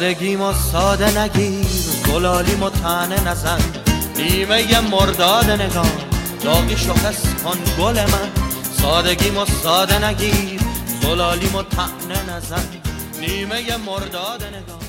سادگیمو ساده نگیر، گلالیمو طعنه نزن، نیمه مرداد نگاه داغیشو حس کن گل من. سادگیمو ساده نگیر، گلالیمو طعنه نزن، نیمه مرداد نگاه